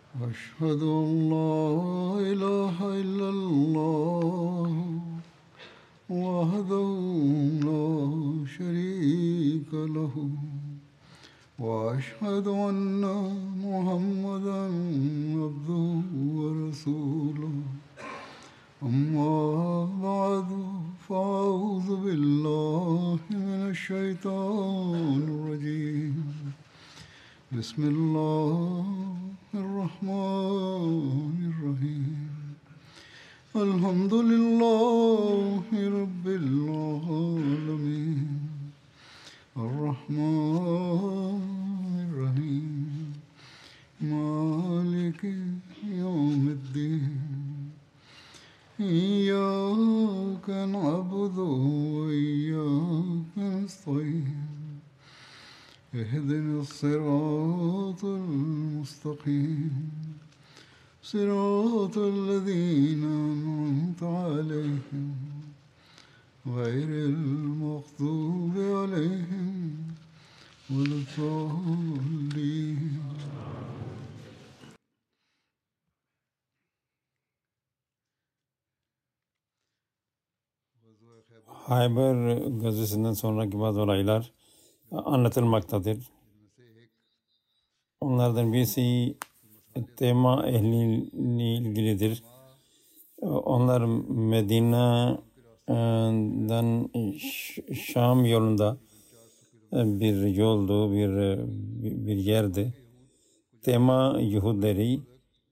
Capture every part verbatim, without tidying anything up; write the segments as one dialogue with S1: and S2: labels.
S1: أشهد أن لا إله إلا الله وحده لا شريك له وأشهد أن محمدا عبده ورسوله أما بعد فأعوذ بالله من الشيطان الرجيم بسم الله الرحمن الرحيم الحمد لله رب العالمين الرحمن الرحيم مالك يوم الدين إياك نعبد وإياك نستعين اهدنا الصراط المستقيم صراط الذين أنعمت عليهم غير المغضوب عليهم ولا الضالين.
S2: Hayber gazisinden sonraki bazı olaylar anlatılmaktadır. Onlardan birisi tema ehliyle ilgilidir. Onlar Medine'den Şam yolunda bir yoldu, bir bir yerdi. Tema Yahudileri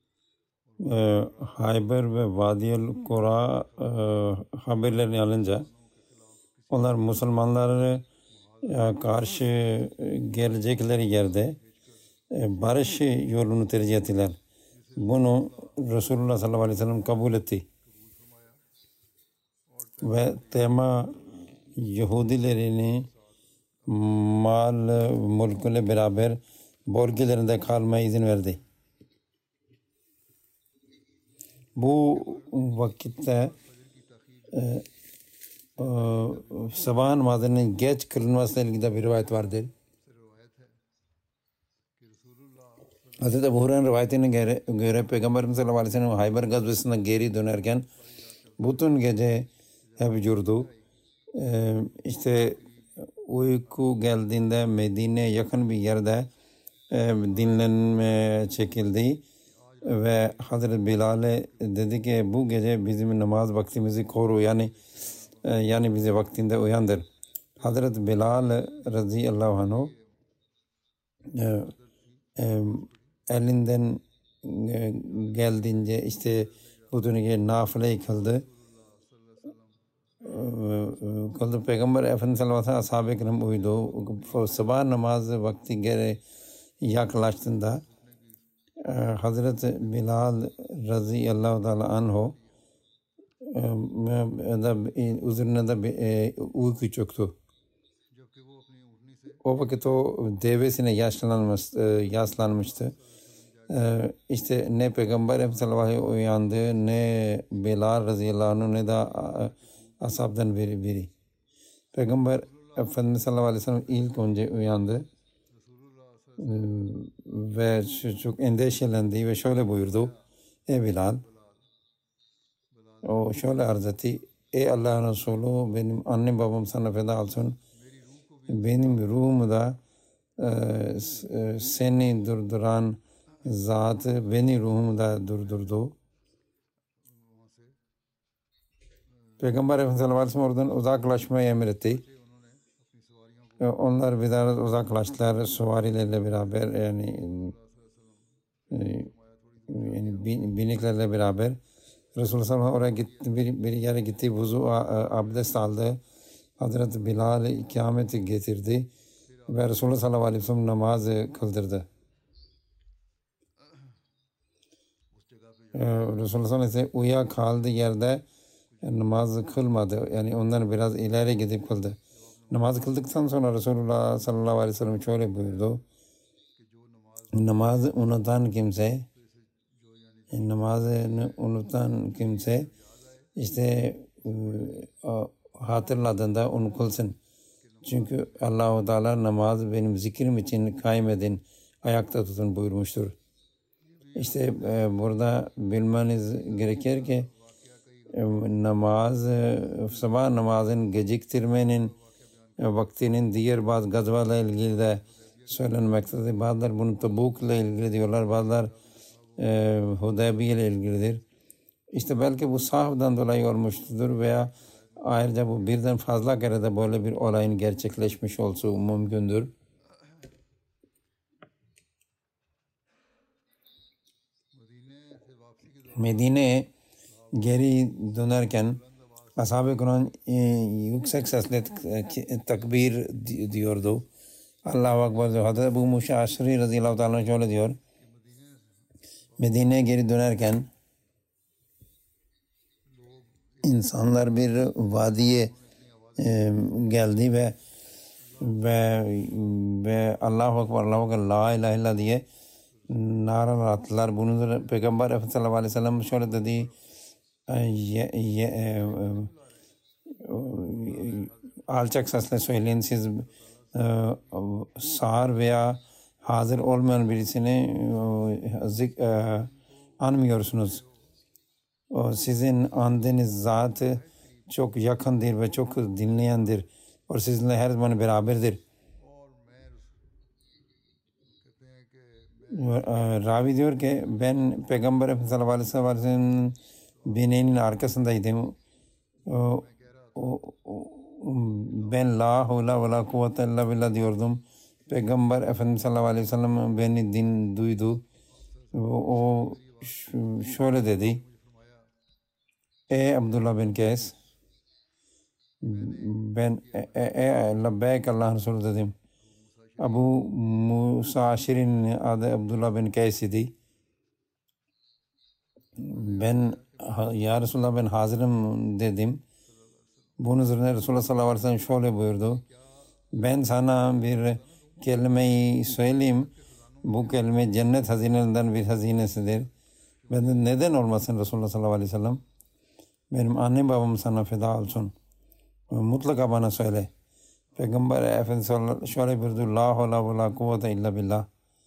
S2: Hayber ve Vadiyel Kura haberlerini alınca onlar Müslümanları karşı gelecekleri yerde barış yolunu tercih ettiler. Bunu Resulullah sallallahu aleyhi ve sellem kabul etti. Ve tema Yahudilerini mal mülküyle beraber bölgelerinde kalmaya izin verdi. Bu vakitte e, e, sabah namazının geç kılınmasıyla ilgili bir rivayet vardır. Hazreti Ebu Hureyre'nin rivayetine göre, göre Peygamberimiz sallallahu aleyhi ve sellem Hayber gazvesinden geri dönerken bütün gece hep yurdu. Ee, işte uyku geldiğinde Medine'ye yakın bir yerde e, dinlenme çekildi ve Hazreti Bilal'e dedi ki bu gece bizim namaz vaktimizi koru, yani e, yani bizi vaktinde uyandır. Hazreti Bilal radıyallahu anh e, e, elinden e, geldiğince işte bütün gece nafile kıldı. Kıldı. Peygamber Efendimiz sallallahu aleyhi ve sellem ashab-ı kiram uyudu. Sabah namazı vakti geri yaklaştığında Hazreti Bilal radıyallahu ta'ala anhu üzerine de uyku çöktü. O vakit o devesine yaşlanmış, yaşlanmıştı. İşte ne Peygamber Efendimiz sallallahu aleyhi ve sellem uyandı, ne Bilal radıyallahu anh, ne de ashabdan biri biri. Peygamber Efendimiz sallallahu aleyhi ve sellem ilk önce uyandı ve çok endişelendi ve şöyle buyurdu: Ey Bilal, o şöyle arz etti: Ey Allah'ın Resulü, benim annem babam sana feda olsun. Benim ruhumda e, seni durduran zat beni ruhumda durdurdu. Peygamber Efendimiz sallallahu aleyhi ve sellem oradan uzaklaşmayı emretti. Onlar bir daha uzaklaştılar süvarilerle beraber, yani yani biniklerle beraber. Resulullah sallallahu aleyhi ve sellem oraya gitti, bir, bir yere gitti, vuzu abdest aldı. Hazreti Bilal ikameti getirdi ve Resulullah sallallahu aleyhi ve sellem namazı kıldırdı. Resulullah sallallahu aleyhi ve sellem uyuya kaldığı yerde namaz kılmadı. Yani ondan biraz ileri gidip kıldı. Namaz kıldıktan sonra Resulullah sallallahu aleyhi ve sellem şöyle buyurdu: namazı unutan kimse namazını unutan kimse işte hatırladığında onu kılsın. Çünkü Allah-u Teala namazı benim zikrim için kaym edin, ayakta tutun buyurmuştur. İşte e, burada bilmeniz gerekir ki e, namaz, e, sabah namazın geciktirmenin e, vaktinin diğer bazı gazvalarla ilgili de söylenmektedir. Bazılar bunu Tabuk'la ilgili diyorlar, bazılar e, Hudeybiye ile ilgilidir. İşte belki bu sahabe'den dolayı olmuştur veya ayrıca bu birden fazla kere de böyle bir olayın gerçekleşmiş olsa mümkündür. Medine'ye geri dönerken Ashab-ı Kiram e, yüksek sesle takbir diyordu. Allahu Ekber diyor. Hazreti Ebu Musa Aşri radıyallahu ta'ala şöyle diyor. Medine'ye geri dönerken insanlar bir vadiye e, geldi ve ve ve Allahu Ekber, Allahu Ekber, La ilahe illallah diye naralar attılar. Bunu Peygamber Efendimiz sallallahu aleyhi ve sellem şöyle dedi. Ye, ye, e, e, alçak sesle söyleyin, siz e, sağır veya hazır olmayan birisini e, zik, e, anmıyorsunuz. O sizin andığınız zatı çok yakındır ve çok dinleyendir. O sizinle her zaman beraberdir. Ravi diyor ki ben Peygamber Efendimiz sallallahu aleyhi ve sellem'in bineğinin arkasındaydım. O, o, o, ben la havla ve la kuvvete illa billah diyordum. Peygamber Efendimiz sallallahu aleyhi ve sellem beni din duydu. O, o şöyle dedi. Ey Abdullah bin Kays, ben e, e, labbeyk Allah Resulü dedim. Abu Musa Aşri'nin adı Abdullah bin Kays idi. Ben ya Resulullah ben hazırım dedim. Bunun üzerine Resulullah sallallahu aleyhi ve sellem şöyle buyurdu. Ben sana bir kelimeyi söyleyeyim. Bu kelime cennet hazinelerinden bir hazinesidir. Ben de neden olmasın Resulullah sallallahu aleyhi ve sellem? Benim annem babam sana feda olsun. Mutlaka bana söyle. Peygamber Efendimiz şöyle buyurdu. La havle ve la kuvvete illa billah.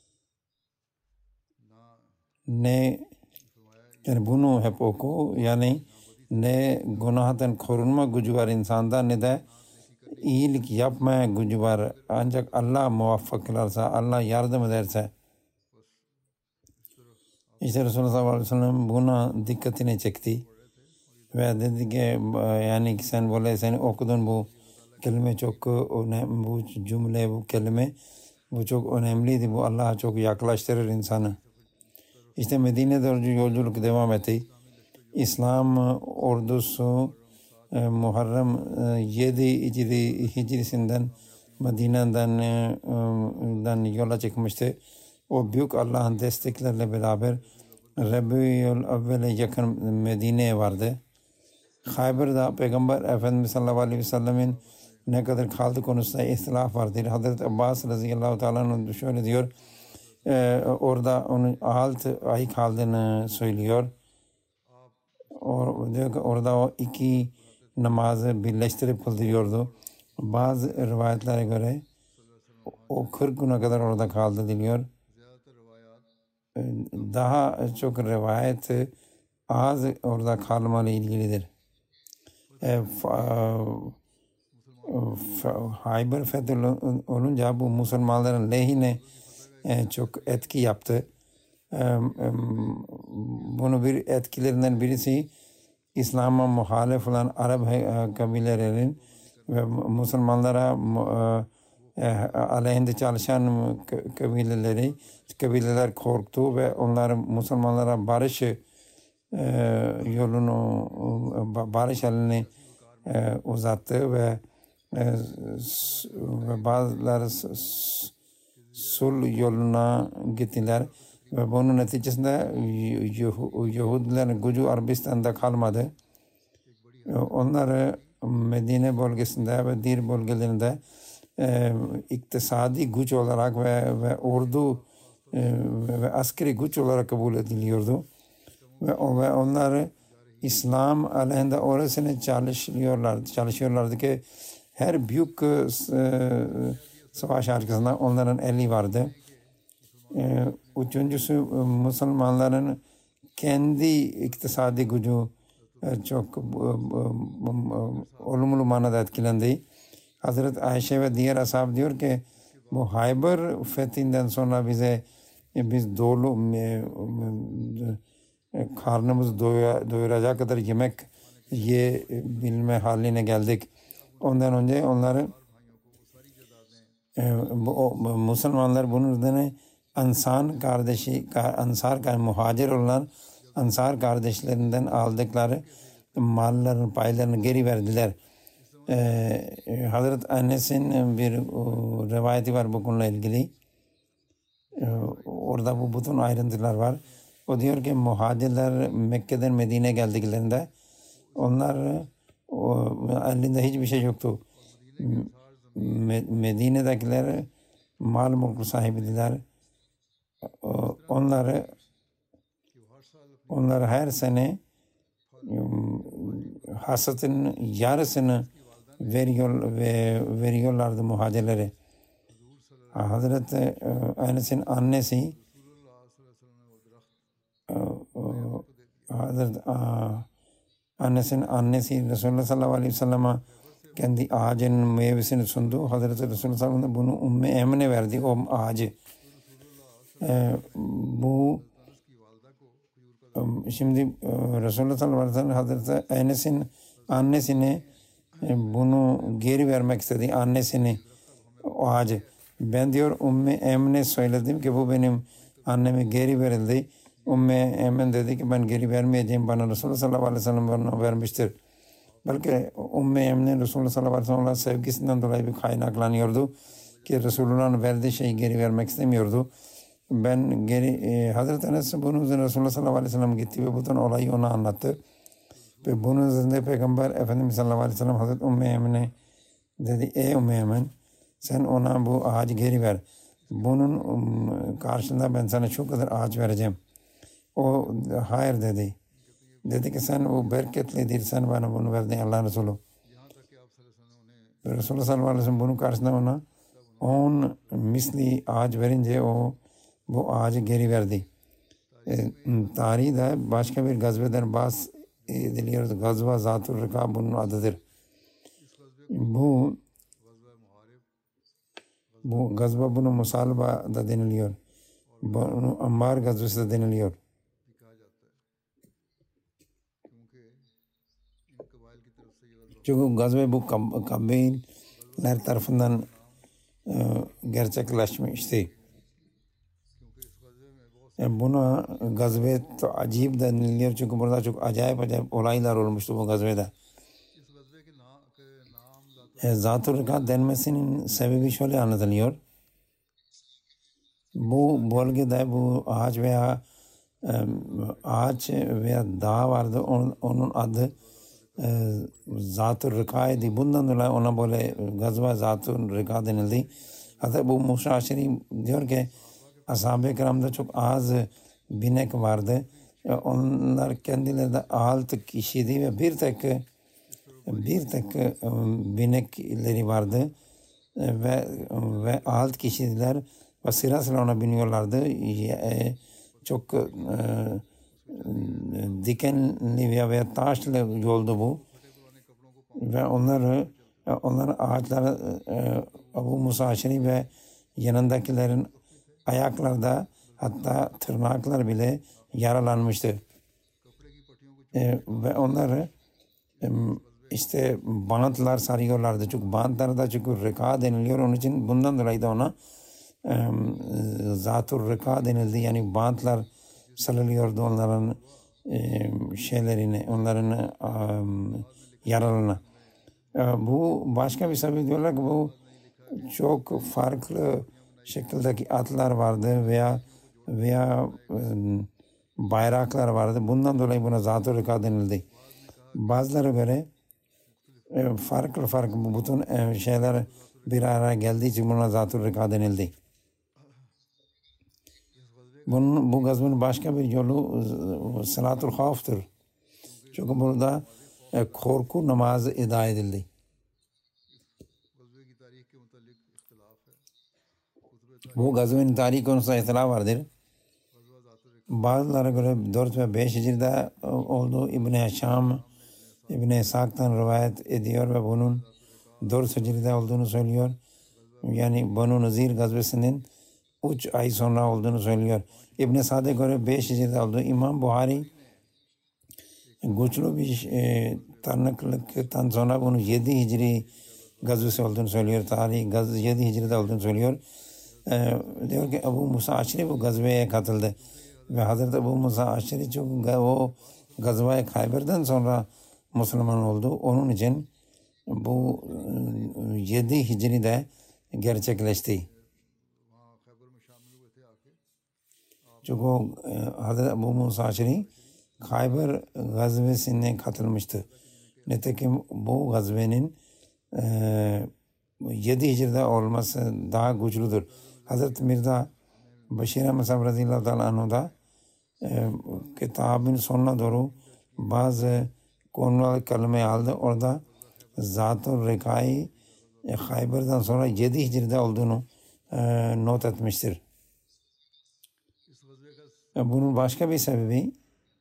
S2: Ne yani bunu hep oku. Yani ne günahtan korunma gücü var insanda ne de iyilik yapmaya gücü var. Ancak Allah muvaffak kılarsa, Allah yardım ederse. İşte Resulullah sallallahu aleyhi ve sellem buna dikkatini çekti. Ve dedi ki yani sen böyle sen okudun bu kelime çok önemli, bu cümle, bu kelime bu çok önemliydi. Bu Allah'a çok yaklaştırır insanı. İşte Medine'de yolculuk devam etti. İslam ordusu e, Muharrem e, yedi Hicri, Hicrisinden Medine'den e, yola çıkmıştı. O büyük Allah'ın desteklerle beraber Rabi'ül Evvel'e yakın Medine'ye vardı. Hayber'da Peygamber Efendimiz sallallahu aleyhi ve sellemin ne kadar kaldı konusunda ihtilaf vardır. Hazreti Abbas radıyallahu ta'ala şöyle diyor. E, orada onun altı ay kaldığını söylüyor. Or, diyor ki orada o iki namazı birleştirip kıldırıyordu. Bazı rivayetlere göre o kırk güne kadar orada kaldı diliyor. Daha çok rivayet az orada kalmayla ilgilidir. E, Hayber fethi olunca bu Müslümanların lehine e, çok etki yaptı. E, e, bunu bir etkilerinden birisi İslam'a muhalif olan Arap kabilelerinin ve Müslümanlara e, aleyhinde çalışan kabileleri kabileler korktu ve onlar Müslümanlara barış e, yolunu barış elini e, uzattı ve e, ve bazıları sulh yoluna gittiler ve bunun neticesinde Yahudilerin gücü Arabistan'da kalmadı. Onları Medine bölgesinde ve diğer bölgelerinde e, iktisadi güç olarak ve, ve ordu e, ve askeri güç olarak kabul ediliyordu. Ve, ve onlar İslam aleyhinde orasını çalışıyorlardı, çalışıyorlardı ki her büyük e, savaş arkasında onların eli vardı. E, Üçüncüsü Müslümanların kendi iktisadi gücü çok olumlu manada etkilendi. Hazreti Ayşe ve diğer ashab diyor ki bu Hayber fethinden sonra bize biz dolu karnımız doyuracak kadar yemek yiyebilme haline geldik. Ondan önce onları bu Müslümanlar bunun üzerine Ansar kardeşi Ansar muhacir olan Ansar kardeşlerinden aldıkları malların paylarını geri verdiler. Ee, Hazreti Enes'in bir o, rivayeti var bu konuyla ilgili. Ee, orada bu bütün ayrıntılar var. O diyor ki muhacirler Mekke'den Medine'ye geldiklerinde onlar o, elinde hiçbir şey yoktu. Medine'dekiler mal mülk sahibidiler. Onları onlar her sene hasatın yarısını veriyor ve veriyorlardı muhacirlere. Hazreti Enes'in annesi Hazreti Enes'in annesi Resulullah sallallahu aleyhi ve sellem'e kendi ağacının meyvesini sundu. Hazreti Resulullah sallallahu aleyhi ve sellem bunu Ümmü Emine verdi o ağacı. Bu şimdi Resulullah sallallahu aleyhi ve sellem Hazreti Enes'in annesine bunu geri vermek istedi. Annesini o ağacı. Ben diyor Ümmü Emine söyledim ki bu benim anneme geri verildi. Ümmü Emine dedi ki ben geri vermeyeceğim. Bana Resulullah sallallahu aleyhi ve sellem bana vermiştir. Belki Ümmü Emine Resulullah sallallahu aleyhi ve sellem sevgisinden dolayı bir kaynaklanıyordu. Ki Resulullah'ın verdiği şeyi geri vermek istemiyordu. Ben geri e, Hazreti Enes bunun üzerine Resulullah sallallahu aleyhi ve sellem gitti ve bütün olayı ona anlattı. Ve bunun üzerinde Peygamber Efendimiz sallallahu aleyhi ve sellem Hazreti Ümmü Emine dedi ey Ümmü Emine sen ona bu ağacı geri ver. Bunun um, karşılığında ben sana çok kadar ağaç vereceğim. O hayır dedi. Dedi ki sen o bereketli değil sen bana bunu verdin Allah Resulü. Ve Resulullah sallallahu aleyhi ve sellem bunun karşılığında ona on misli ağaç verince o bu ağacı geri verdi. E, tarihte başka bir gazveden bahs ediliyor. Gazva Zatur Rika bunun adıdır. Bu bu gazva bunu Musalba da deniliyor. Bunu Ammar gazvesi de deniliyor. Çünkü gazve bu kabileler tarafından e, gerçekleşmişti. Yani buna gazve acayip deniliyor çünkü burada çok acayip acayip olaylar olmuştu bu gazvede. E, Zat-ı Rika denmesinin sebebi şöyle anlatılıyor. Bu bölgede bu ağaç veya e, ağaç veya dağ vardı onun, onun adı e, Zat-ı Rika'ydı. Bundan dolayı ona böyle gazve Zat-ı Rika denildi. Hatta bu Muşaşiri diyor ki Ashab-ı Kiram'da çok az binek vardı. Onlar kendileri de altı kişiydi ve bir tek bir tek binekleri vardı ve ve altı kişiler ve sırasıyla ona biniyorlardı. Çok dikenli veya taşlı yoldu bu ve onları onların ağaçları Abu Musa Aşeri ve yanındakilerin ayaklarda hatta tırnaklar bile yaralanmıştı. E, ve onları e, işte bantlar sarıyorlardı. Çünkü bantlar da çünkü rika deniliyor. Onun için bundan dolayı da ona e, Zat-ı Rika denildi. Yani bantlar sarılıyordu onların e, şeylerini, onların e, yaralarına. E, bu başka bir sebep diyorlar ki bu çok farklı şekildeki atlar vardı veya veya e, bayraklar vardı. Bundan dolayı buna Zat-ı Rika denildi. Bazıları göre e, farklı farklı bütün e, şeyler bir araya geldiği için buna Zat-ı Rika denildi. Bunun, bu gazvenin başka bir yolu e, Salat-ül Havf'tır. Çünkü burada e, korku namazı eda edildi. Bu gazvenin tarihi konusunda ihtilaf vardır. Bazılara göre dört ve beş Hicri'de oldu. İbn-i Haşam, İbn-i İshak'tan rivayet ediyor ve bunun dört Hicri'de olduğunu söylüyor. Yani Banu Nazir gazvesinin üç ay sonra olduğunu söylüyor. İbn-i Sa'd'a göre beş Hicri'de oldu. İmam Buhari güçlü bir e, tanıklıktan sonra bunu yedi Hicri gazvesi olduğunu söylüyor. Tarihi gaz, yedi Hicri'de olduğunu söylüyor. E, diyor ki Ebu Musa Aşri bu gazveye katıldı. Ve Hazreti Ebu Musa Aşri çünkü o gazvaya Hayber'den sonra Müslüman oldu. Onun için bu yedi Hicri'de gerçekleşti. Çünkü o Hazreti Ebu Musa Aşri Hayber gazvesine katılmıştı. Nitekim bu gazvenin e, yedi Hicri'de olması daha güçlüdür. Hazreti Mirza Beşir Ahmed Sahib radıyallahu ta'ala anhu da e, kitabın sonuna doğru bazı konuları kaleme aldı. Orada Zat-ı Rekai e, Hayber'den sonra yedi Hicri'de olduğunu e, not etmiştir. E, bunun başka bir sebebi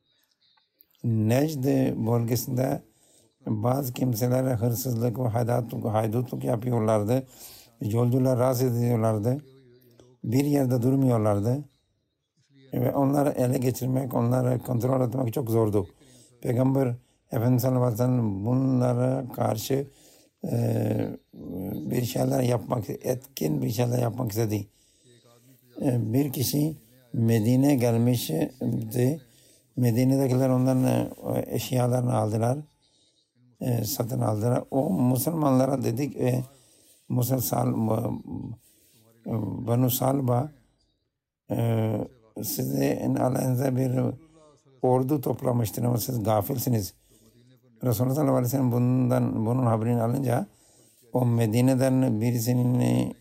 S2: Necd bölgesinde bazı kimseler hırsızlık ve haydutluk, haydutluk yapıyorlardı. Yolcular rahatsız ediyorlardı. Bir yerde durmuyorlardı. Ve onları ele geçirmek, onları kontrol etmek çok zordu. Peygamber Efendimiz sallallahu aleyhi ve sellem bunlara karşı e, bir şeyler yapmak, etkin bir şeyler yapmak istedi. E, bir kişi Medine'ye gelmişti. Medine'dekiler onların eşyalarını aldılar. E, satın aldılar. O Müslümanlara dedik e, Müslüman Banu Salba e, sizin aleyhinize bir ordu toplamıştır ama siz gafilsiniz. Resulullah sallallahu aleyhi ve sellem bundan, bunun haberini alınca o Medine'den birisinin e,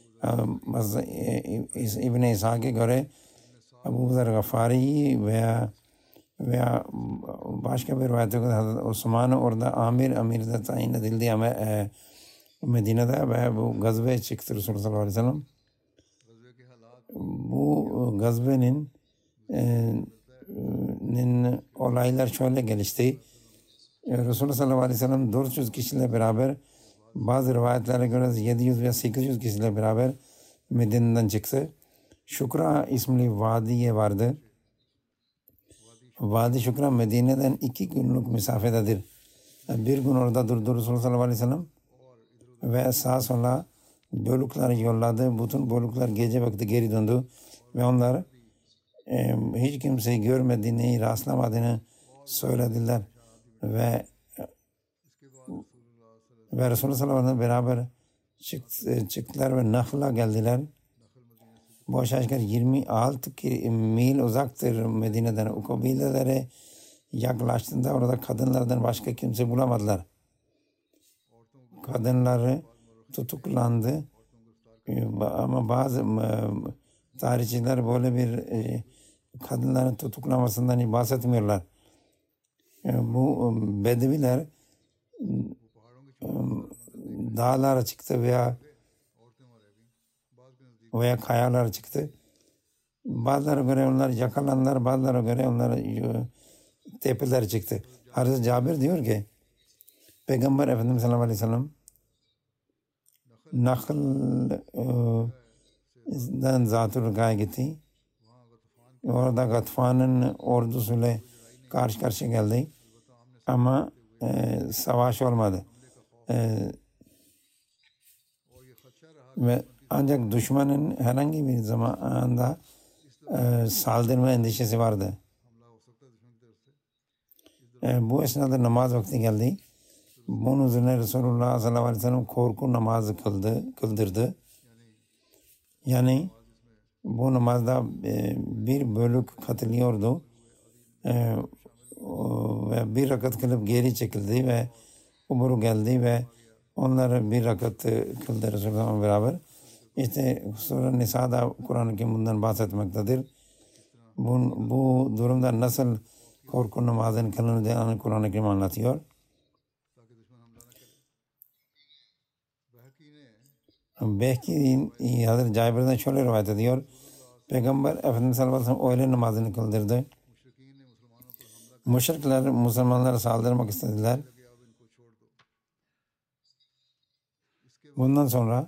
S2: İbn-i İshak'a göre Ebu Zer Gafari veya veya başka bir rivayete göre Hazreti Osman'ı orada amir amirde tayin edildi ama e, Medine'de ve bu gazveye çıktı Resulullah sallallahu aleyhi ve sellem. Bu gazvenin e, nin, olaylar şöyle gelişti. Resulullah sallallahu aleyhi ve sellem dört yüz kişiyle beraber bazı rivayetlere göre yedi yüz veya sekiz yüz kişiyle beraber Medine'den çıktı. Şukra isimli vadiye vardı. Vadi Şukra Medine'den iki günlük mesafededir. Bir gün orada durdu Resulullah sallallahu aleyhi ve sellem ve sağa sola bölükler yolladı. Bütün bölükler gece vakti geri döndü ve onlar e, hiç kimseyi görmediğini, rastlamadığını söylediler ve ve Resulullah sallallahu aleyhi ve sellem beraber çıktı, çıktılar ve Nahl'a geldiler. Bu aşağı yukarı yirmi altı mil uzaktır Medine'den. O kabilelere yaklaştığında orada kadınlardan başka kimse bulamadılar. Kadınları tutuklandı. Ama bazı tarihçiler böyle bir kadınların tutuklamasından bahsetmiyorlar. Bu Bedeviler dağlara çıktı veya veya kayalar çıktı. Bazılara göre onlar yakalanlar, bazılara göre onlar tepeler çıktı. Hazreti Cabir diyor ki Peygamber Efendimiz sallallahu aleyhi ve sellem Nakhl'dan Zat-ı Rika'ya gitti. Orada Gatfan'ın ordusuyla karşı karşıya geldi. Ama e, savaş olmadı. E, ve ancak düşmanın herhangi bir zamanda e, saldırma endişesi vardı. E, bu esnada namaz vakti geldi. Bunun üzerine Resulullah sallallahu aleyhi ve sellem korku namazı kıldı, kıldırdı. Yani bu namazda e, bir bölük katılıyordu. E, o, ve bir rakat kılıp geri çekildi ve Umru geldi ve onları bir rakat kıldı Resulullah'la beraber. İşte Sure Nisa'da Kur'an-ı Kerim bundan bahsetmektedir. Bu, bu durumda nasıl korku namazının kılındığını Kur'an-ı Kerim anlatıyor. Belki Hazreti Cabir'den şöyle rivayet ediyor. Peygamber Efendimiz sallallahu aleyhi ve sellem öğle namazını kıldırdı. Müşrikler Müslümanlara saldırmak istediler. Bundan sonra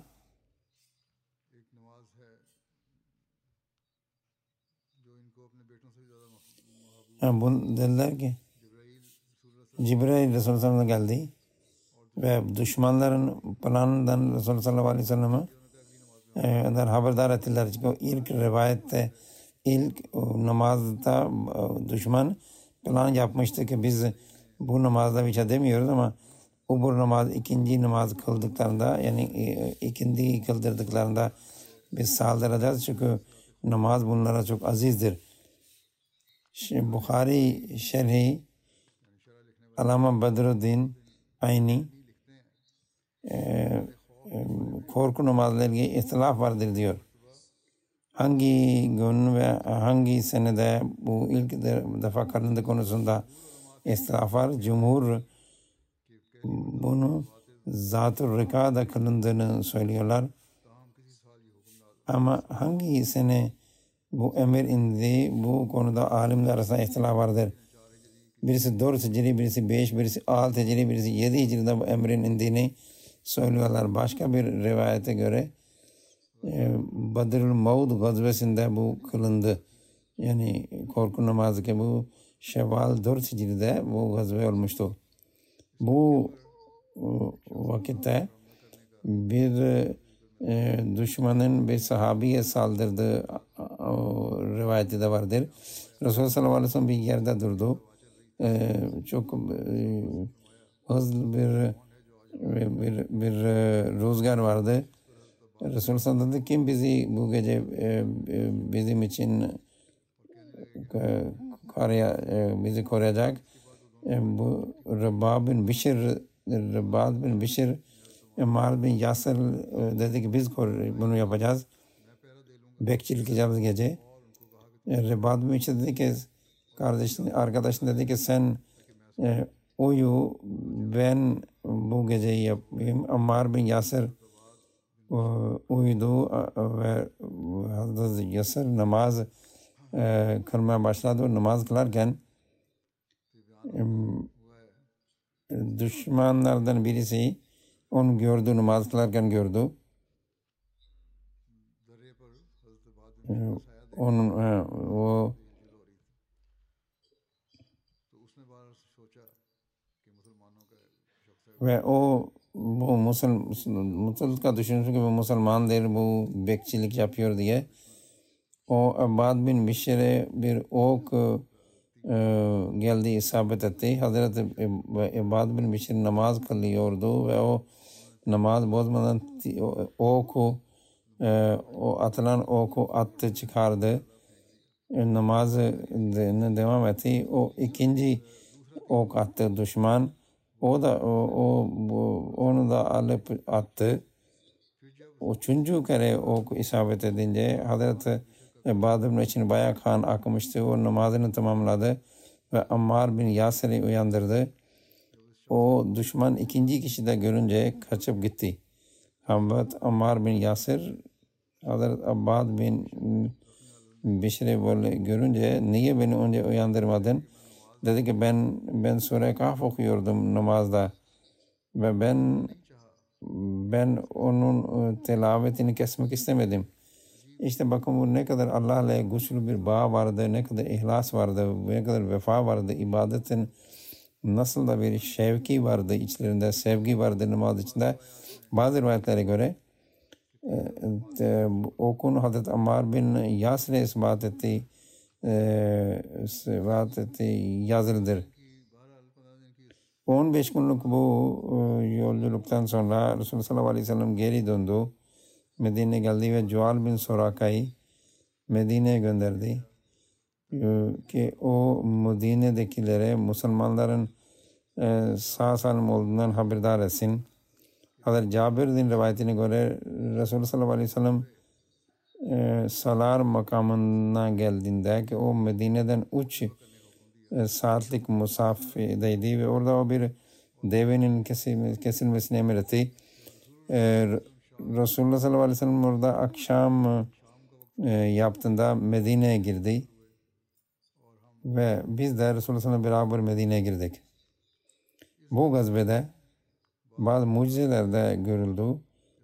S2: yani bunu dediler ki Cibrail Resulullah sallallahu aleyhi ve sellem'e geldi ve düşmanların planından Resulullah sallallahu aleyhi ve sellem'e e, haberdar ettiler. Çünkü ilk rivayette ilk namazda düşman plan yapmıştı ki biz bu namazda bir şey demiyoruz ama bu namaz ikinci namaz kıldıklarında yani ikindi kıldırdıklarında biz saldıracağız çünkü namaz bunlara çok azizdir. Şimdi Bukhari şerhi Alama Badruddin Ayni e, e, korku namazla ilgili ihtilaf vardır diyor. Hangi gün ve hangi senede bu ilk defa kılındı konusunda ihtilaf var. Cumhur bunu Zat-ı Rika'da kılındığını söylüyorlar. Ama hangi sene bu emir indi, bu konuda alimler arasında ihtilaf vardır. Birisi dört hicri, birisi beş, birisi altı hicri, birisi yedi hicride bu emrin indiğini söylüyorlar. Başka bir rivayete göre e, Badrül Mevd gazvesinde bu kılındı. Yani korku namazı ki bu Şevval dört hicride bu gazve olmuştu. Bu vakitte bir e, düşmanın bir sahabiye saldırdığı rivayeti de vardır. Resulullah sallallahu aleyhi ve sellem bir yerde durdu. E, çok e, hızlı bir bir, bir, bir rüzgar vardı. Resulullah sallallahu aleyhi ve sellem kim bizi bu gece e, bizim için e, koruya, e, bizi koruyacak? E, bu Rabbah bin Bişir Rabbah bin Bişir Ammar bin Yasir e, dedi ki biz bunu yapacağız. Bekçilik yapacağız gece. E, Rabbah bin Bişir dedi ki kardeşin, arkadaşın dedi ki sen e, uyu ben bu geceyi yapayım. Ammar bin Yasir e, uyudu ve Hazreti Yasir namaz e, kılmaya başladı. Namaz kılarken e, düşmanlardan birisi onu gördü, namaz kılarken gördü. E, onun e, o ve o bu Müslüman mutlaka düşünüyor ki bu Müslümandır, bu bekçilik yapıyor diye. O Abbad bin Bişir'e bir ok e, geldi, isabet etti. Hazreti Abbad bin Bişir namaz kılıyordu ve o namaz bozmadan oku e, o atılan oku attı, çıkardı. E, namazı devam etti. O ikinci ok attı düşman. O da o, o bu, onu da alıp attı. O üçüncü kere ok isabet edince Hazreti Badr'ın için bayağı kan akmıştı. O namazını tamamladı ve Ammar bin Yasir'i uyandırdı. O düşman ikinci kişi de görünce kaçıp gitti. Hambat Ammar bin Yasir Hazreti Abbad bin Bişir'i böyle görünce niye beni önce uyandırmadın? Dedi ki ben ben Sure-i Kahf okuyordum namazda ve ben ben onun telavetini kesmek istemedim. İşte bakın bu ne kadar Allah'la güçlü bir bağ vardı, ne kadar ihlas vardı, ne kadar vefa vardı, ibadetin nasıl da bir şevki vardı içlerinde, sevgi vardı namaz içinde. Bazı rivayetlere göre e, o konu Hazreti Ammar bin Yasir'e ispat etti. ispat etti, yazılıdır. on beş günlük bu yolculuktan sonra Resulullah sallallahu aleyhi ve sellem geri döndü. Medine'ye geldi ve Cual bin Suraka'yı Medine'ye gönderdi. Ki o Medine'dekilere Müslümanların sağ salim olduğundan haberdar etsin. Hazreti Cabir'in rivayetine göre Resulullah sallallahu aleyhi ve sellem e, Salar makamına geldiğinde ki o Medine'den üç e, saatlik musafedeydi ve orada o bir devenin kesilmesini emretti. E, Resulullah sallallahu aleyhi ve sellem orada akşam e, yaptığında Medine'ye girdi ve biz de Resulullah sallallahu aleyhi ve sellem beraber Medine'ye girdik. Bu gazvede bazı mucizeler de görüldü.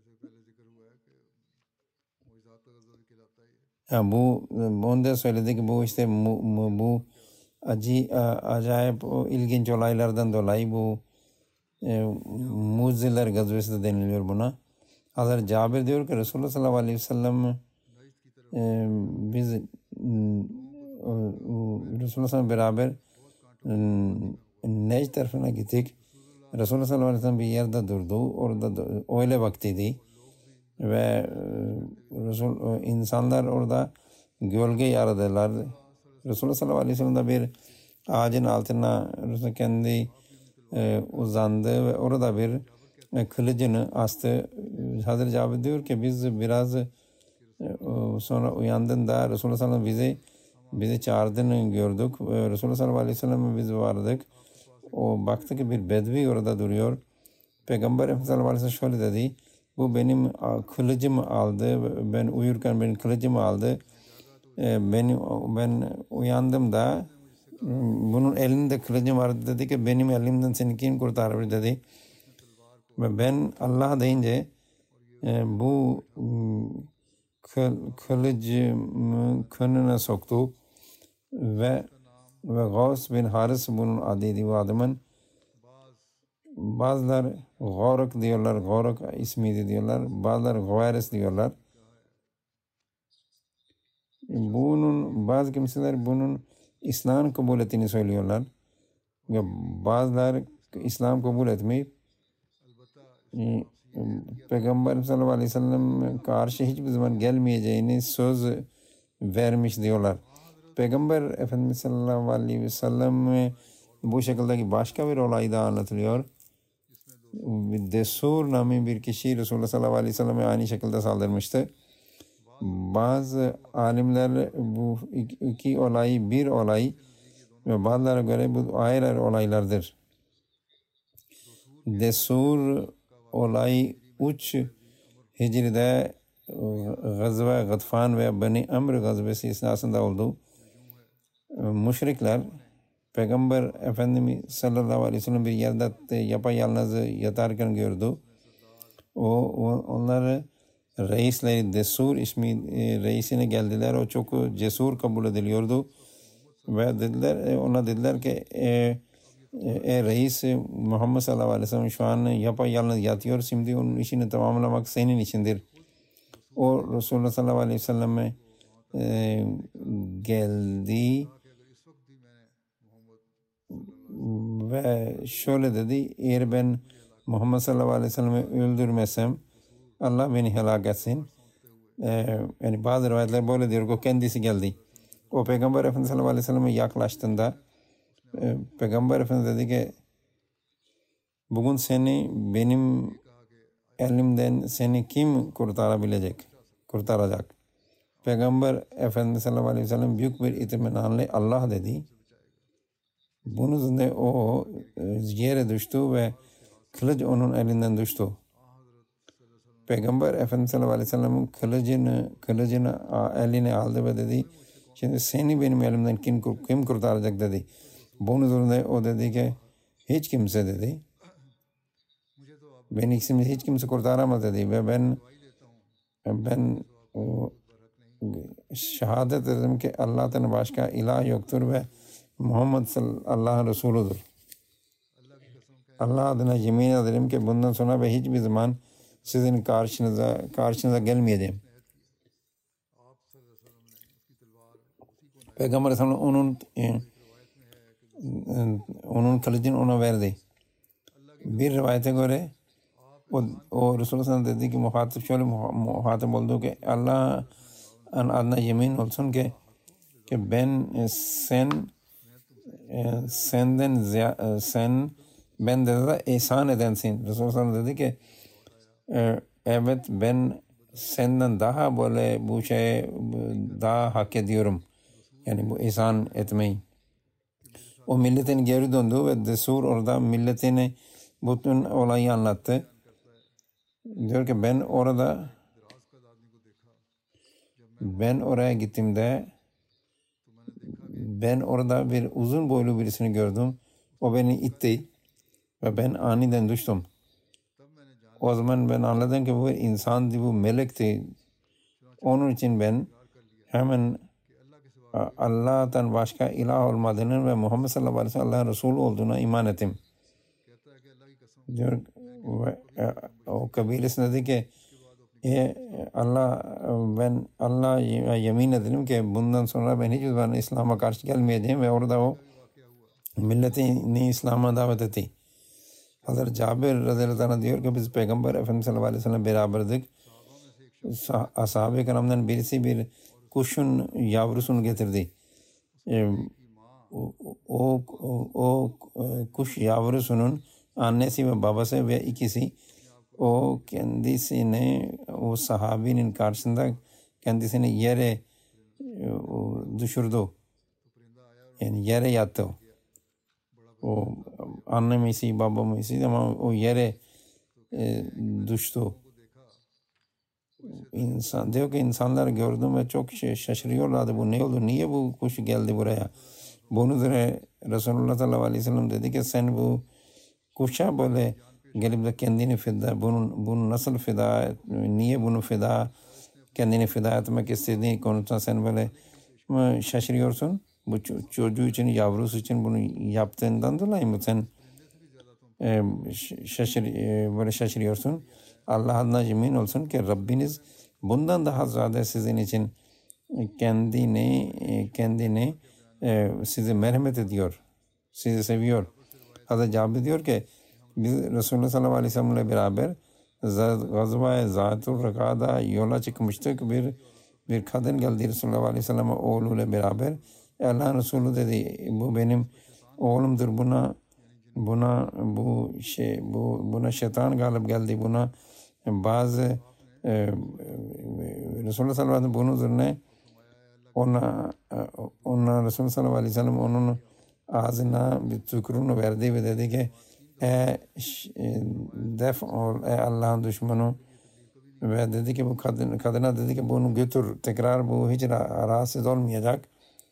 S2: Yani bu onda söyledi ki bu işte bu, bu acı acayip ilginç olaylardan dolayı bu e, mucizeler gazvesi de deniliyor buna. Hazreti Cabir diyor ki Resulullah sallallahu aleyhi ve sellem e, biz Resulullah sallallahu beraber Nejd tarafına gittik. Resulullah sallallahu aleyhi ve sellem bir yerde durdu. Orada öyle vaktiydi. Ve Resul, insanlar orada gölge aradılar. Resulullah sallallahu aleyhi ve sellem de bir ağacın altına Resulullah kendi e, uzandı ve orada bir e, kılıcını astı. Hazreti Cabir diyor ki biz biraz e, sonra uyandığında Resulullah sallallahu aleyhi ve sellem bizi bizi çağırdığını gördük. Ve Resulullah sallallahu aleyhi ve sellem'e biz vardık. O baktı ki bir bedvi orada duruyor. Peygamber Efendimiz sallallahu aleyhi ve sellem şöyle dedi. Bu benim kılıcımı aldı. Ben uyurken benim kılıcımı aldı. Ben, ben uyandım da bunun elinde kılıcım vardı. Dedi ki benim elimden seni kim kurtarır dedi. Ve ben Allah deyince bu kılıcımı könüne soktu. Ve ve Gavs bin Haris bunun adıydı bu adamın. Bazılar Gavrak diyorlar, Gavrak ismiydi diyorlar. Bazılar Gavaris diyorlar. Bunun bazı kimseler bunun İslam kabul ettiğini söylüyorlar. Ve bazılar İslam kabul etmeyip Peygamber sallallahu aleyhi ve sellem karşı hiçbir zaman gelmeyeceğini söz vermiş diyorlar. Peygamber Efendimiz sallallahu aleyhi ve sellem bu şekildeki başka bir olay da anlatılıyor. Desur namı bir kişi Resulullah sallallahu aleyhi ve sellem'e aynı şekilde saldırmıştı. Bazı alimler bu iki olay bir olay ve bazılara göre bu ayrı ayrı olaylardır. Desur olay üç Hicri'de Gazve Gıtfan ve Bani Amr gazvesi esnasında oldu. Müşrikler Peygamber Efendimiz sallallahu aleyhi ve sellem bir yerde yapayalnız yatarken gördü. O, onları reisleri Desur ismi e, reisine geldiler. O çok cesur kabul ediliyordu. Ve dediler, ona dediler ki e, e, reis Muhammed sallallahu aleyhi ve sellem şu an yapayalnız yatıyor. Şimdi onun işini tamamlamak senin içindir. O Resulullah sallallahu aleyhi ve selleme e, geldi. Ve şöyle dedi, eğer ben Muhammed sallallahu aleyhi ve sellem'i öldürmesem Allah beni helak etsin. Ee, yani bazı rivayetler böyle diyor ki kendisi geldi. O Peygamber Efendimiz sallallahu aleyhi ve sellem'e yaklaştığında e, Peygamber Efendimiz dedi ki bugün seni benim elimden seni kim kurtarabilecek? Kurtaracak. Peygamber Efendimiz sallallahu aleyhi ve sellem büyük bir itminanla Allah dedi. Bunun üzerine o yere düştü ve kılıç onun elinden düştü. Peygamber Efendimiz sallallahu aleyhi ve sellem'in kılıcını, kılıcını eline aldı ve dedi şimdi seni benim elimden kim, kim kurtaracak dedi. Bunun üzerine o dedi ki hiç kimse dedi. Beni hiç kimse kurtaramaz dedi ve ben ben o, şehadet dedim ki Allah'tan başka ilah yoktur ve Muhammed Allah'ın Resuludur. Allah adına yemin ederim ki bundan sonra ve hiçbir zaman sizin karşınıza karşınıza gelmeyeceğim. Peygamber Efendimiz onun e, onun kılıcını ona verdi. Bir rivayete göre o, o Resulullah dedi ki muhatip şöyle muhatip oldu ki Allah'ın adına yemin olsun ki ki ben sen senden sen ben de ihsan edensin. Resulullah dedi ki evet ben senden daha böyle bu şeye daha hak ediyorum. Yani bu ihsan etmeyi. O milletin geri döndü ve Desur orada milletine bütün olayı anlattı. Diyor ki ben orada Ben oraya gittiğimde ben orada bir uzun boylu birisini gördüm. O beni itti ve ben aniden düştüm. O zaman ben anladım ki bu insandı, bu melekti. Onun için ben hemen Allah'tan başka ilah olmadığını ve Muhammed sallallahu aleyhi ve sellem Allah'ın Resulü olduğuna iman ettim. Diyor, ve, o kabilesine dedi ki e, Allah, ben Allah'a yemin ederim ki bundan sonra ben hiçbir zaman İslam'a karşı gelmeyeceğim ve orada o milletini İslam'a davet etti. Hazreti Cabir radıyallahu anh diyor ki biz Peygamber Efendimiz sallallahu aleyhi ve sellem beraberdik. Ashab-ı kiramdan birisi bir kuşun yavrusunu getirdi. E, o, o, o, o kuş yavrusunun annesi ve babası ve ikisi o kendisini o sahabinin karşısında kendisini yere o, düşürdü. Yani yere yattı. O annemisi babamisi ama o yere e, düştü. İnsan diyor ki insanlar gördüm ve çok şey, şaşırıyorlardı. Bu ne oldu? Niye bu kuş geldi buraya? Bunun üzerine Resulullah sallallahu aleyhi ve sellem dedi ki sen bu kuşa böyle gelip de kendini feda, bunun, bunu nasıl feda, niye bunu feda, kendini feda etmek istediğini konusunda sen böyle şaşırıyorsun. Bu çocuğu için, yavrusu için bunu yaptığından dolayı mı sen e, şaşır, e, böyle şaşırıyorsun? Allah adına yemin olsun ki Rabbiniz bundan daha ziyade sizin için kendini, kendini e, sizi merhamet ediyor, sizi seviyor. Hazreti Cabir diyor ki biz Resulullah sallallahu aleyhi ve sellem ile beraber Gazva-i Zatul Raka'da yola çıkmıştık. Bir bir kadın geldi Resulullah aleyhi ve sellem oğluyla beraber. Allah'ın Resulü dedi bu benim oğlumdur, buna buna bu şey bu buna şeytan galip geldi, buna bazı e, Resulullah sallallahu aleyhi ve sellem bunun üzerine ona ona Resulullah sallallahu aleyhi ve sellem onun ağzına bir tükürüğünü verdi ve dedi ki e, def ol ey Allah'ın düşmanı ve dedi ki bu kadın, kadına dedi ki bunu götür tekrar, bu hiç rahatsız olmayacak.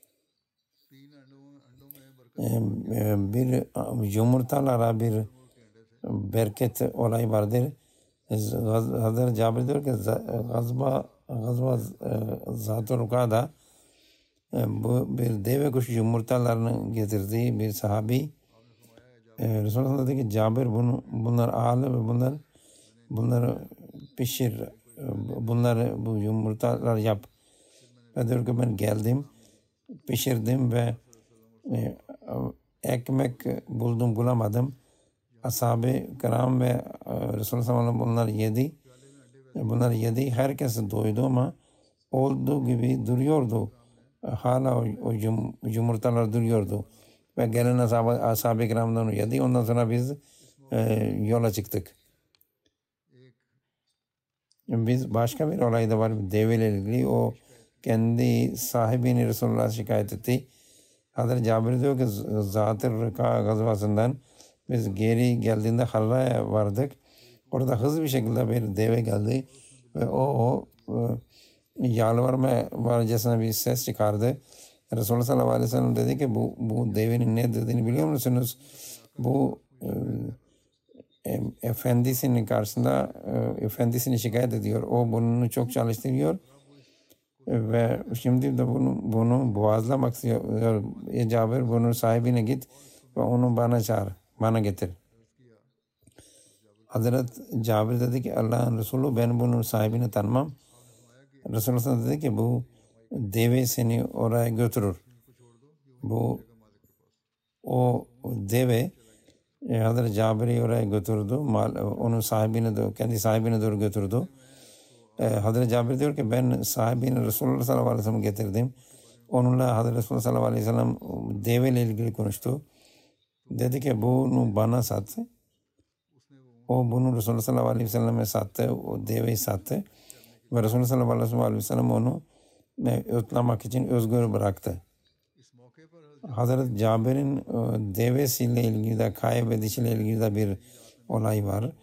S2: Bir yumurtalara bir bereket olay vardır. Hazreti Cabir diyor ki Gazva Gazva Zat-ı Ruka'da bu bir deve kuşu yumurtalarını getirdiği bir sahabi Resulullah dedi ki Cabir bunu bunlar ağlı ve bunlar bunları pişir, bunları bu yumurtalar yap. Ve diyor ki ben geldim, pişirdim ve e, ekmek buldum bulamadım. Ashab-ı kiram ve e, Resulullah sallallahu aleyhi ve sellem bunlar yedi. Bunlar yedi. Herkes doydu ama olduğu gibi duruyordu. Hala o, o yum, yumurtalar duruyordu. Ve gelen ashab-ı, ashab-ı kiramdan yedi. Ondan sonra biz e, yola çıktık. Biz başka bir olay da var. Deveyle ilgili o kendi sahibini Resulullah'a şikayet etti. Hazreti Cabir diyor ki Zat-ı Rika gazvasından biz geri geldiğinde Harra'ya vardık. Orada hızlı bir şekilde bir deve geldi ve o, o yalvarma varcasına bir ses çıkardı. Resulullah sallallahu aleyhi ve sellem dedi ki bu, bu devenin ne dediğini biliyor musunuz? Bu e, efendisinin karşısında e, efendisini şikayet ediyor. O burnunu çok çalıştırıyor. Ve şimdi de bunu, bunu boğazlamak istiyor. E Cabir bunun sahibine git ve onu bana çağır, bana getir. Hazreti Cabir dedi ki Allah'ın Resulü ben bunun sahibini tanımam. Resulullah dedi ki bu deve seni oraya götürür. Bu o deve e, Hazreti Cabir'i oraya götürdü. Mal, onun sahibini de kendi sahibine doğru götürdü. E, Hazreti Cabir diyor ki ben sahibini Resulullah sallallahu aleyhi ve sellem getirdim. Onunla Hazreti Resulullah sallallahu aleyhi ve sellem deveyle ilgili konuştu. Dedi ki bunu bana sattı. O bunu Resulullah sallallahu aleyhi ve sellem'e sattı. O deveyi sattı. Ve Resulullah sallallahu aleyhi ve sellem onu ötlemek için özgür bıraktı. Hazreti Cabir'in devesiyle ilgili de kaybedişiyle ilgili de bir olay var.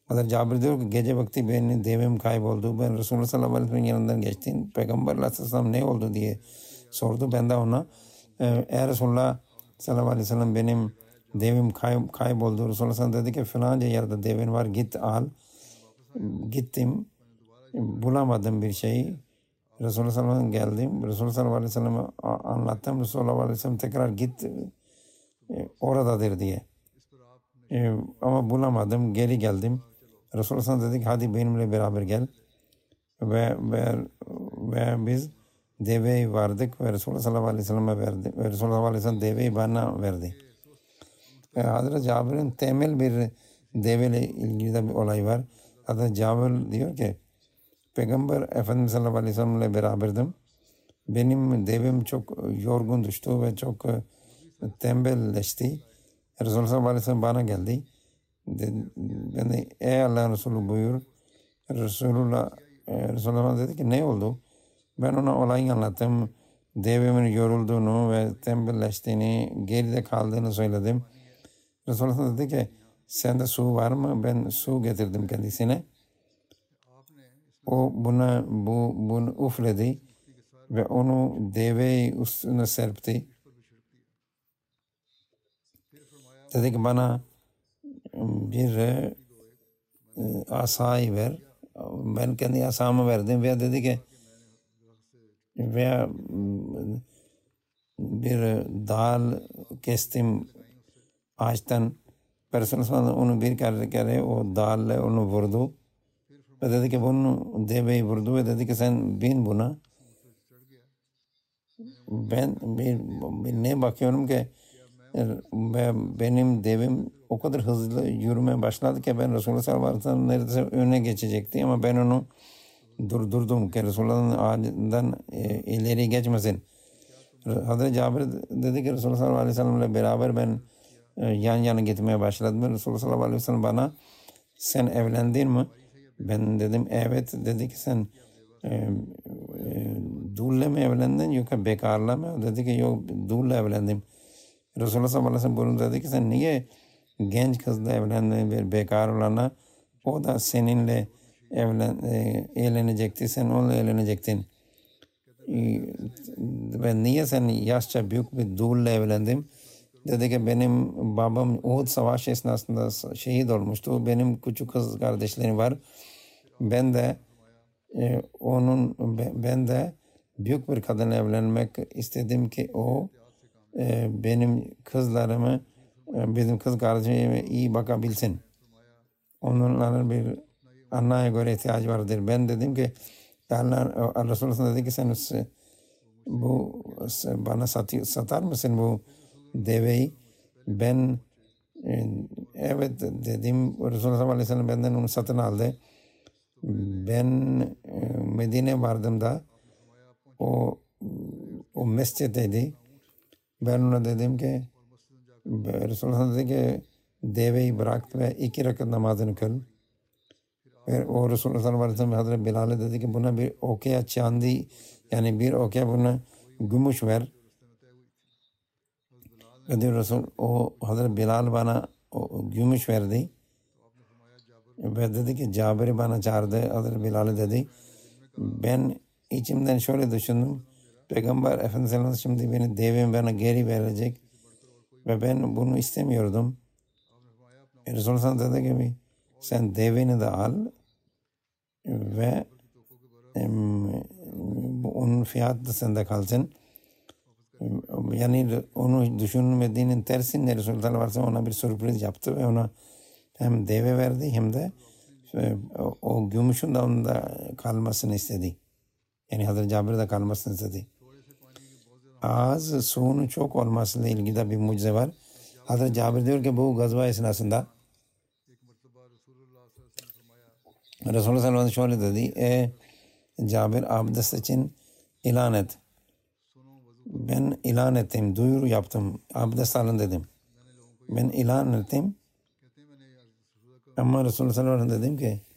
S2: Hazreti Cabir diyor ki gece vakti benim devim kayboldu. Ben Resulullah sallallahu aleyhi ve sellem'in yanından geçtim. Peygamber aleyhisselam ne oldu diye sordu. Ben de ona eğer Resulullah sallallahu aleyhi ve sellem benim devim kay, kayboldu. Resulullah sallallahu aleyhi ve sellem dedi ki filanca yerde devin var git al. Gittim. Bulamadım bir şeyi. Resulullah sallallahu aleyhi ve sellem geldim. Resulullah sallallahu aleyhi ve sellem'e anlattım. Resulullah sallallahu aleyhi ve sellem tekrar git oradadır diye. Ama bulamadım. Geri geldim. Resulullah sallallahu aleyhi ve sellem dedi ki hadi benimle beraber gel. Ve, ve, ve biz deveyi vardık ve Resulullah sallallahu aleyhi ve sellem'e verdi. Ve Resulullah sallallahu aleyhi ve sellem deveyi bana verdi. Ve Hazreti Cabir'in temel bir deveyle ilgili de bir olay var. Hazreti Cabir diyor ki Peygamber Efendimiz sallallahu aleyhi ve sellem'le beraberdim. Benim devim çok yorgun düştü ve çok tembelleşti. Resulullah sallallahu aleyhi ve sellem bana geldi. Ben de ey Allah'ın Resulü buyur. Resulullah, Resulullah dedi ki ne oldu? Ben ona olayı anlattım. Devimin yorulduğunu ve tembelleştiğini, geride kaldığını söyledim. Resulullah dedi ki sende su var mı? Ben su getirdim kendisine. O buna bu bunu üfledi ve onu deveyi üstüne serpti. Dedi ki bana bir e, asayı ver. Ben kendi asamı verdim ve dedi ki veya bir dal kestim ağaçtan. Personel onu bir kere kere o dalle onu vurdu. Ve dedi ki bunu deveyi vurdu ve dedi ki sen bin buna. Ben bir, bir ne bakıyorum ki benim devim o kadar hızlı yürümeye başladı ki ben Resulullah sallallahu aleyhi ve sellem neredeyse öne geçecekti ama ben onu durdurdum ki Resulullah'ın ağacından e, ileri geçmesin. Hazreti Cabir dedi ki Resulullah sallallahu aleyhi ve sellem'le beraber ben e, yan yana gitmeye başladım. Resulullah sallallahu aleyhi ve sellem bana sen evlendin mi? Ben dedim evet. Dedi ki sen e, e, dulle mi evlendin yoksa bekarla mı? Dedi ki yok dulle evlendim. Resulullah sallallahu aleyhi ve sellem bunu dedi ki sen niye genç kızla evlendin bir bekar olana o da seninle evlen, e, eğlenecekti sen onunla eğlenecektin. E, ve niye sen yaşça büyük bir dulle evlendim? Dedi ki benim babam Uhud Savaşı esnasında şehit olmuştu. Benim küçük kız kardeşlerim var. Ben de e, onun ben de büyük bir kadınla evlenmek istedim ki o e, benim kızlarımı e, bizim kız kardeşime iyi bakabilsin. Onların bir anneye göre ihtiyacı vardır. Ben dedim ki Allah, Resulullah dedi ki sen bu bana satı, satar mısın bu deveyi? Ben e, evet dedim. Resulullah sallallahu aleyhi ve sellem benden onu satın aldı. Ben e, Medine vardığımda o o mescitteydi. Ben ona dedim ki Resulullah dedi ki deveyi bırak ve iki rekat namazını kıl. Ve o Resulullah sallallahu aleyhi ve sellem Hazreti Bilal'e dedi ki buna bir okya çandi yani bir okya buna gümüş ver. Ve Resul o Hazreti Bilal bana o gümüş verdi. Ve dedi ki Cabir'i bana çağırdı. Hazreti Bilal'e dedi. Ben içimden şöyle düşündüm. Peygamber Efendimiz sallallahu aleyhi ve sellem şimdi beni devim bana geri verecek. Ve ben bunu istemiyordum. Resulullah sallallahu aleyhi ve sellem dedi ki sen devini de al ve em, onun fiyatı da sende kalsın. Yani onu düşünmediğinin tersinde Resulullah sallallahu aleyhi ve sellem ona bir sürpriz yaptı ve ona hem deve verdi hem de o, o gümüşün de onda kalmasını istedi. Yani Hazreti Cabir'de kalmasını istedi. Az suyun çok olmasıyla ilgili de bir mucize var. Hazreti Cabir diyor ki bu gazva esnasında Resulullah sallallahu aleyhi ve sellem şöyle dedi. Ey Cabir abdest için ilan et. Ben ilan ettim, duyuru yaptım. Abdest alın dedim. Ben ilan ettim. Ama Resulullah sallallahu aleyhi ve sellem dedim ki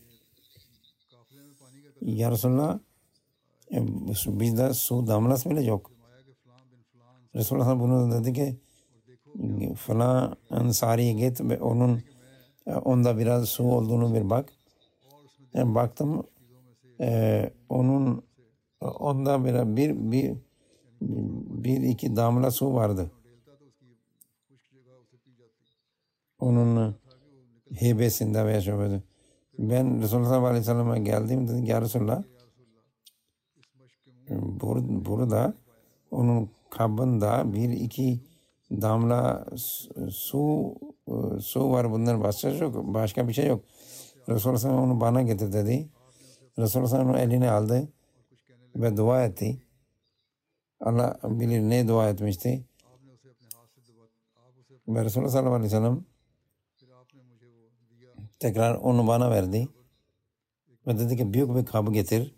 S2: ya Resulullah bizde su damlası bile yok. Resulullah bunu dedi ki falan Ansari'ye git ve onun E, onda biraz su olduğunu bir bak. Yani baktım e, onun onda bir, bir, bir, bir iki damla su vardı. Onun heybesinde veya şöyle. Ben Resulullah sallallahu aleyhi ve sellem'e geldim, dedim ya Resulullah bur, burada onun kabında bir iki damla su su var, bundan başka yok, başka bir şey yok. Resulullah sallallahu onu bana getir dedi. Resulullah sallallahu onu eline aldı ve dua etti. Allah bilir ne dua etmişti. Ve Resulullah sallallahu aleyhi ve sellem tekrar onu bana verdi. Ve dedi ki büyük bir kabı getir.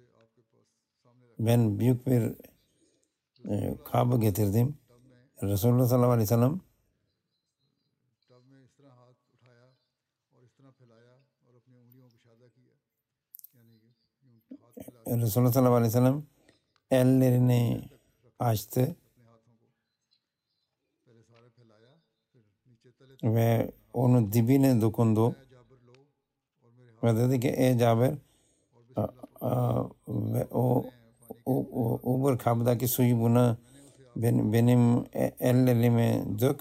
S2: Ben büyük bir e, kabı getirdim. Resulullah sallallahu aleyhi ve sellem Resulullah sallallahu aleyhi ve sellem ellerini açtı ve onun dibine dokundu ve dedi ki ey Cabir a, a, ve o o, o bir kabdaki suyu buna ben, benim ellerime dök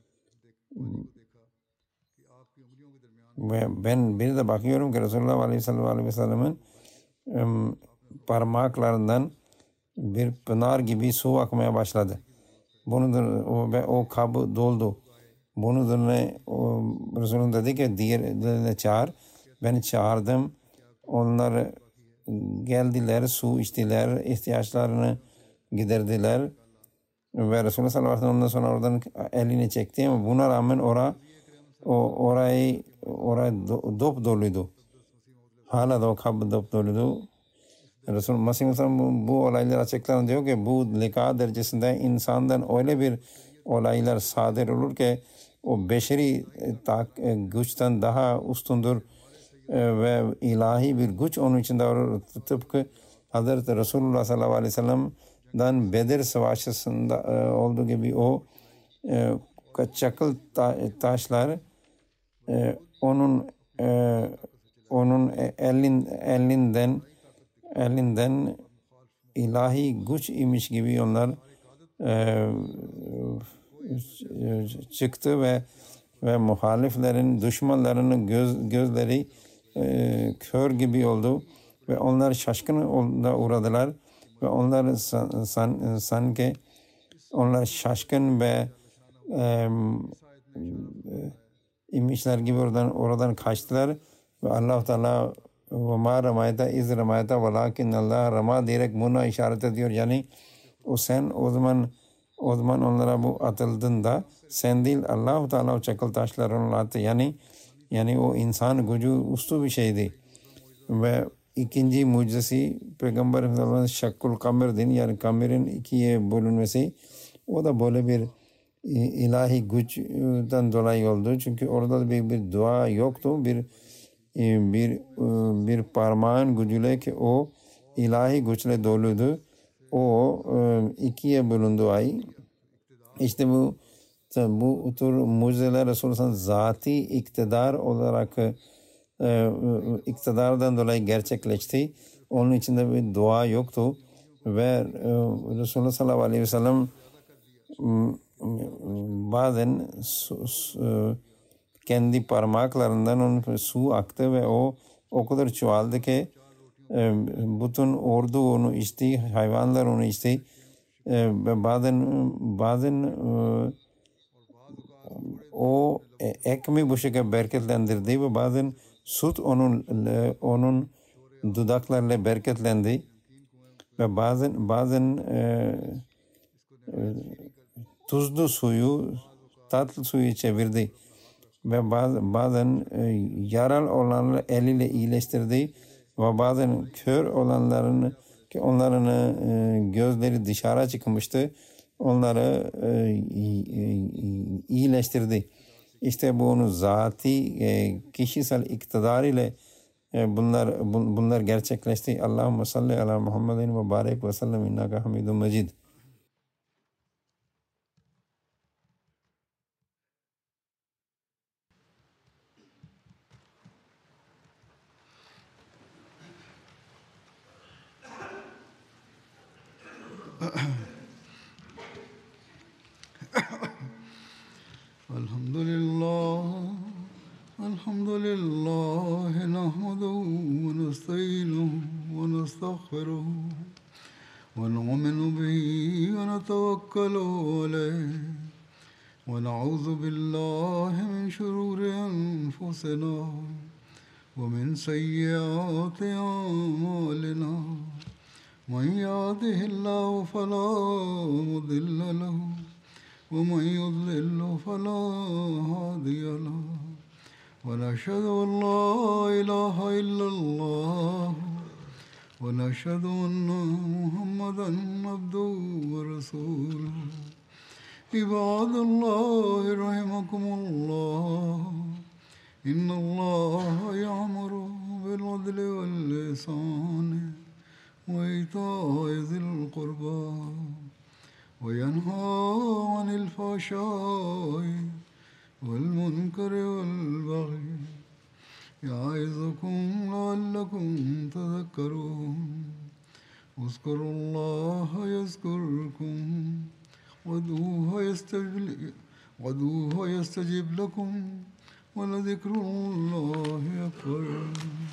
S2: ve ben bir de bakıyorum ki Resulullah aleyhi ve sellem'in um, parmaklarından bir pınar gibi su akmaya başladı. Bunu o, o kabı doldu. Bunun üzerine Resulullah dedi ki diğerlerine çağır. Ben çağırdım. Onlar geldiler, su içtiler, ihtiyaçlarını giderdiler. Ve Resulullah sallallahu aleyhi ve sellem ondan sonra oradan elini çekti ama buna rağmen ora, o, orayı orayı dop doluydu. Hala da o kabı dop doluydu. Resulullah Mesih bu, bu olaylar açıklanan diyor ki bu lika derecesinde insandan öyle bir olaylar sadır olur ki o beşeri güçten daha üstündür ve ilahi bir güç onun içinde olur. Tıpkı Hazreti Resulullah sallallahu aleyhi ve sellem'den Bedir Savaşı'nda olduğu gibi o çakıl taşlar onun onun elin, elinden elinden ilahi güç imiş gibi onlar çıktı ve ve muhaliflerin, düşmanlarının göz, gözleri e, kör gibi oldu ve onlar şaşkın da uğradılar ve onlar san, san, sanki onlar şaşkın ve e, imişler gibi oradan oradan kaçtılar ve Allah Teala ve ma ramayta iz ramayta velakin Allah rama diyerek buna işaret ediyor. Yani o sen o zaman o zaman onlara bu atıldığında sen değil Allah-u Teala o çakıl taşlarını attı. Yani yani o insan gücü üstü bir şeydi. Ve ikinci mucizesi Peygamber Efendimiz'in şakkul kamer'din, yani kamerin ikiye bölünmesi. O da böyle bir ilahi güçten dolayı oldu. Çünkü orada bir, bir dua yoktu. Bir bir bir parmağın gücüyle ki o ilahi güçle doluydu. O ikiye bölündü ay. İşte bu bu tür mucizeler Resulullah'ın zati iktidar olarak e, iktidardan dolayı gerçekleşti. Onun içinde bir dua yoktu ve e, Resulullah sallallahu aleyhi ve sellem bazen su, su, kendi parmaklarından onun su aktı ve o o kadar çoğaldı ki e, bütün ordu onu içti, hayvanlar onu içti. Ve bazen bazen e, o ekmeği bu şekilde bereketlendirdi ve bazen süt onun onun dudaklarıyla bereketlendi ve bazen bazen e, e, tuzlu suyu tatlı suyu çevirdi ve bazen, bazen e, yaralı olanları eliyle iyileştirdi ve bazen kör olanların ki onların e, gözleri dışarı çıkmıştı, onları e, iyileştirdi. İşte bunu zati e, kişisel iktidar ile e, bunlar bun, bunlar gerçekleşti. Allahümme salli ala Muhammedin ve barik ve sellem innaka hamidun mecid.
S1: الحمد لله الحمد لله نحمده ونستعينه ونستغفره ونؤمن به ونتوكل عليه ونعوذ بالله من شرور أنفسنا ومن سيئات أعمالنا من يهده الله فلا مضل له ومن يضلل فلا هادي له ونشهد أن لا إله إلا الله ونشهد أن محمدا عبده ورسوله عباد الله رحمكم الله إن الله يأمر بالعدل والإحسان وإيتاء ذي القربى وينهى عن الفحشاء والمنكر والبغي يعظكم لعلكم تذكرون اذكروا الله يذكركم وادعوه يستجب وادعوه يستجب لكم ولذكر الله أكبر.